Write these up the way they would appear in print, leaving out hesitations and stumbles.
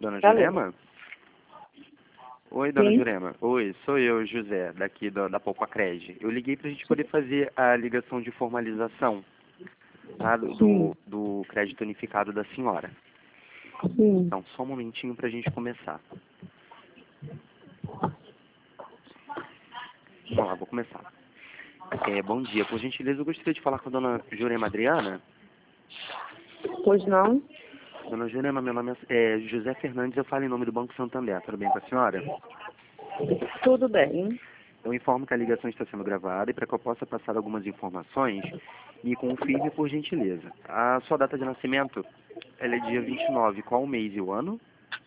Dona Alô? Jurema? Oi, Dona Sim. Jurema. Oi, sou eu, José, daqui da Poupa-Cred. Eu liguei para a gente poder fazer a ligação de formalização, tá, Sim. do crédito unificado da senhora. Sim. Então, só um momentinho para a gente começar. Vamos lá, vou começar. Bom dia. Por gentileza, eu gostaria de falar com a Dona Jurema Adriana. Pois não? Dona Jurema, meu nome é José Fernandes, eu falo em nome do Banco Santander. Tudo bem com a senhora? Tudo bem. Eu informo que a ligação está sendo gravada e para que eu possa passar algumas informações, me confirme por gentileza. A sua data de nascimento, ela é dia 29. Qual o mês e o ano?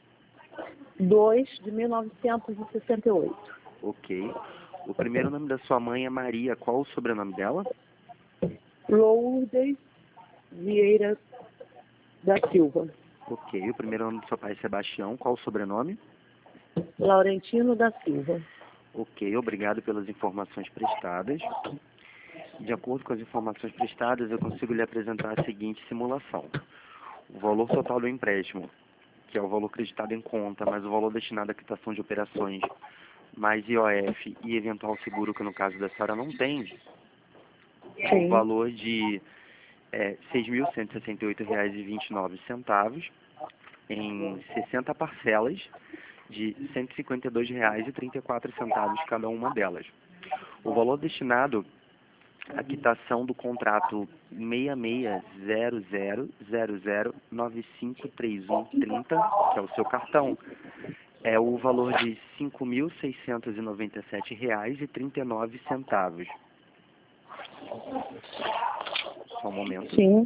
2 de 1968. Ok. O primeiro nome da sua mãe é Maria. Qual o sobrenome dela? Lourdes Vieira da Silva. Ok. O primeiro nome do seu pai é Sebastião. Qual o sobrenome? Laurentino da Silva. Ok. Obrigado pelas informações prestadas. De acordo com as informações prestadas, eu consigo lhe apresentar a seguinte simulação. O valor total do empréstimo, que é o valor creditado em conta, mais o valor destinado à quitação de operações, mais IOF e eventual seguro, que no caso da senhora não tem, é o Sim. valor de R$ 6.168,29 em 60 parcelas de R$ 152,34 cada uma delas. O valor destinado à quitação do contrato 660000953130, que é o seu cartão, é o valor de R$ 5.697,39. Só um momento. Sim.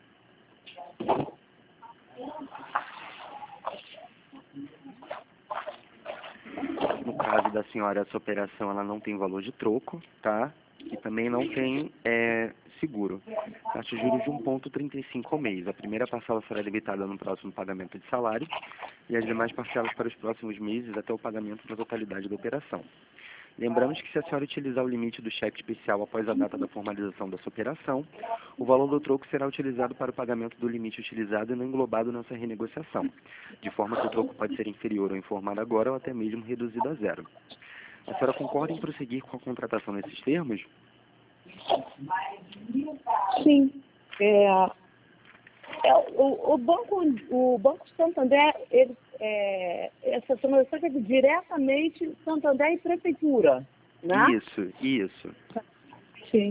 No caso da senhora, essa operação ela não tem valor de troco, tá? E também não tem seguro. Taxa de juros de 1,35 ao mês. A primeira parcela será debitada no próximo pagamento de salário e as demais parcelas para os próximos meses até o pagamento da totalidade da operação. Lembramos que se a senhora utilizar o limite do cheque especial após a data da formalização da sua operação, o valor do troco será utilizado para o pagamento do limite utilizado e não englobado nessa renegociação, de forma que o troco pode ser inferior ou informado agora ou até mesmo reduzido a zero. A senhora concorda em prosseguir com a contratação nesses termos? Sim. O Banco Santander, essa simulação é diretamente Santander e Prefeitura, né? Isso. Sim.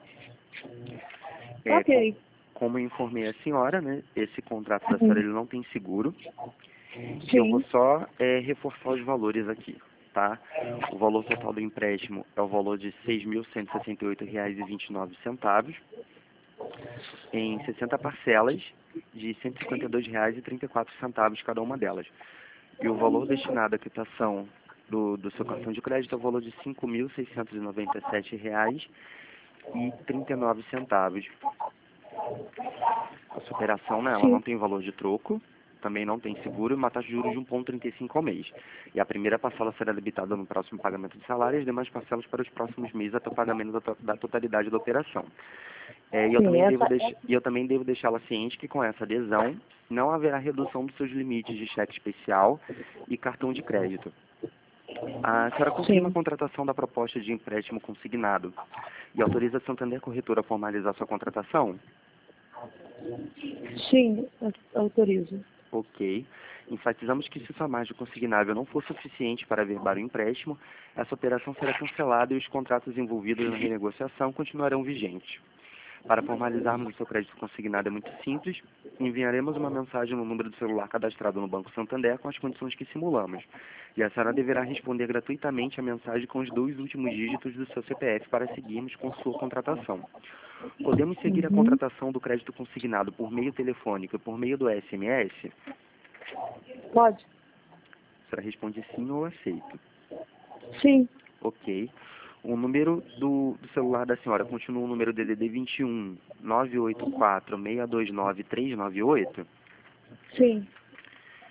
Ok. Como eu informei a senhora, né, esse contrato da senhora ele não tem seguro. E eu vou Sim. só reforçar os valores aqui, tá? O valor total do empréstimo é o valor de R$ 6.168,29 em 60 parcelas de R$ 152,34 cada uma delas. E o valor destinado à quitação do seu cartão de crédito é o valor de R$ 5.697,39. A sua operação, né, ela Sim. não tem valor de troco, também não tem seguro e uma taxa de juros de 1,35 ao mês. E a primeira parcela será debitada no próximo pagamento de salário e as demais parcelas para os próximos meses até o pagamento da totalidade da operação. E Sim, eu também devo deixá-la ciente que com essa adesão não haverá redução dos seus limites de cheque especial e cartão de crédito. A senhora confirma a Sim. contratação da proposta de empréstimo consignado e autoriza a Santander Corretora a formalizar sua contratação? Sim, autorizo. Ok. Enfatizamos que se sua margem consignável não for suficiente para averbar o empréstimo, essa operação será cancelada e os contratos envolvidos na renegociação continuarão vigentes. Para formalizarmos o seu crédito consignado é muito simples. Enviaremos uma mensagem no número do celular cadastrado no Banco Santander com as condições que simulamos. E a senhora deverá responder gratuitamente a mensagem com os 2 últimos dígitos do seu CPF para seguirmos com sua contratação. Podemos seguir a Uhum. contratação do crédito consignado por meio telefônico e por meio do SMS? Pode? A senhora responde sim ou aceito. Sim. Ok. O número do celular da senhora continua o número DDD 21 984 629 398? Sim.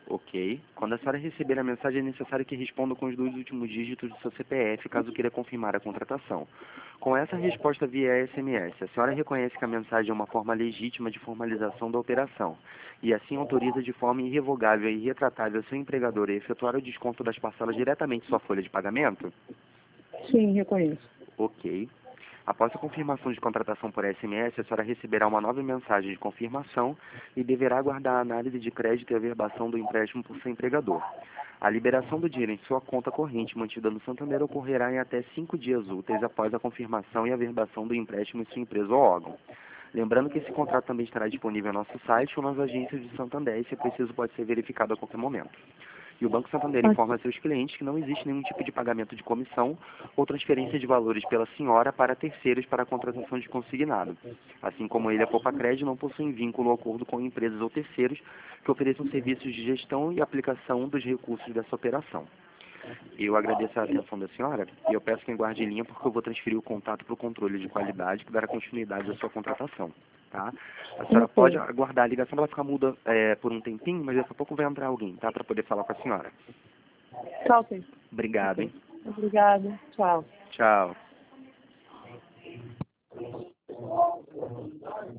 Ok. Quando a senhora receber a mensagem, é necessário que responda com os 2 últimos dígitos do seu CPF, caso queira confirmar a contratação. Com essa resposta via SMS, a senhora reconhece que a mensagem é uma forma legítima de formalização da operação e assim autoriza de forma irrevogável e irretratável seu empregador a efetuar o desconto das parcelas diretamente em sua folha de pagamento? Sim, reconheço. Ok. Após a confirmação de contratação por SMS, a senhora receberá uma nova mensagem de confirmação e deverá aguardar a análise de crédito e averbação do empréstimo por seu empregador. A liberação do dinheiro em sua conta corrente mantida no Santander ocorrerá em até 5 dias úteis após a confirmação e averbação do empréstimo em sua empresa ou órgão. Lembrando que esse contrato também estará disponível no nosso site ou nas agências de Santander e, se preciso, pode ser verificado a qualquer momento. E o Banco Santander informa a seus clientes que não existe nenhum tipo de pagamento de comissão ou transferência de valores pela senhora para terceiros para a contratação de consignado. Assim como ele, a Poupa-Cred não possuem vínculo ou acordo com empresas ou terceiros que ofereçam serviços de gestão e aplicação dos recursos dessa operação. Eu agradeço a atenção da senhora e eu peço que guarde em linha porque eu vou transferir o contato para o controle de qualidade que dará continuidade à sua contratação. Tá? A senhora pode aguardar a ligação, ela ficar muda por um tempinho, mas daqui a pouco vai entrar alguém, tá? Para poder falar com a senhora. Tá, ok. Obrigado, hein? Obrigada. Tchau. Tchau.